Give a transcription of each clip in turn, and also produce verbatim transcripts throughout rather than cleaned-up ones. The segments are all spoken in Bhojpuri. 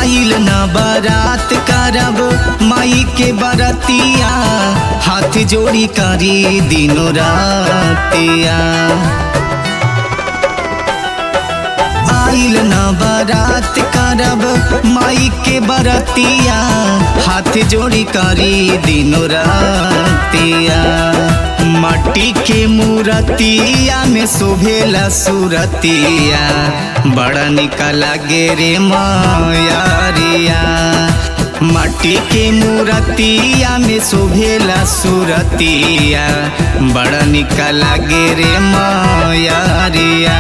आइल ना बारात करब माई के बरतिया, हाथ जोड़ी करी दिनो रातिया। आइल ना बारात करब माई के बरतिया, हाथ जोड़ी करी दिनो रातिया। माटी के मूरतिया में शोभेला सूरतिया, बड़ा निकल लागे रे मायारिया। माटी के मूरतिया में शोभेला सूरतिया, बड़ा निकल लागे रे मायारिया।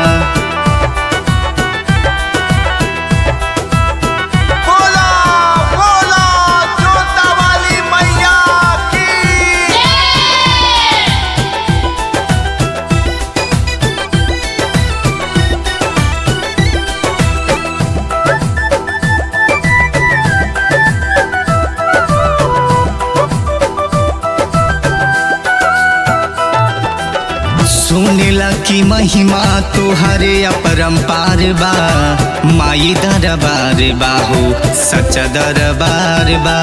सुनेला की महिमा तुहरे अपरंपार बा, माई दरबार बाहो सच्चा दरबार बा।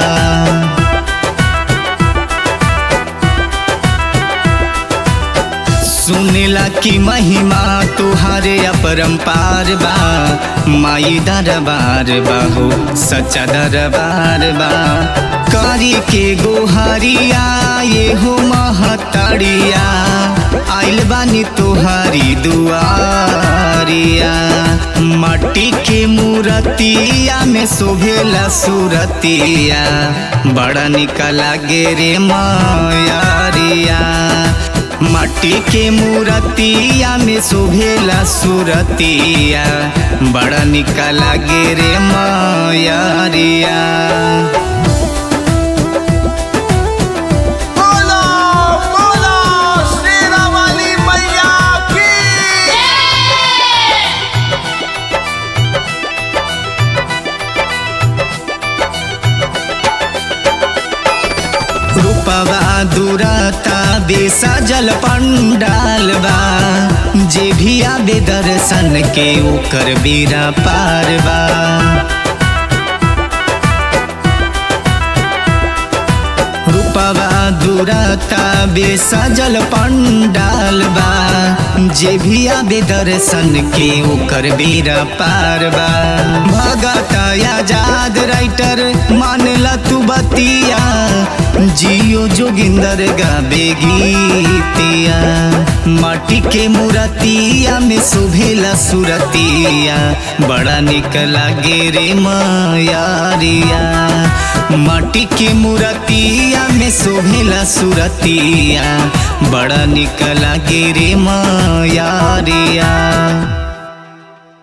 सुनेला की महिमा तुहरे अपरंपार बा, माई दरबार बाहो सच्चा दरबार बा। कारी के गोहरिया ये हो महतरिया, आइल बानी तुहारी दुआरिया। माटी के मूरतिया में शोभेला सूरतिया, बड़ा निकल लागे रे मायारिया। माटी के मूरतिया में शोभेला सूरतिया, बड़ा निकल लागे रे मायारिया। रूपवा दुराता बेसजल पंडाल बा, जे भी आबे दर्शन के ओकर बेरा पार बा। रूपवा दुराता बेसजल पंडाल बा, जे भी आबे दर्शन के ओकर बेरा पार बा। भगता आजाद राइटर मानला तू बतिया, जियो जोगिंदर गाबे गीतिया। माटी के मूरतिया में शोभेला सूरतिया, बड़ा निकल लागे रे मायारिया। माटी के मूरतिया में शोभेला सूरतिया, बड़ा निकल लागे रे मायारिया।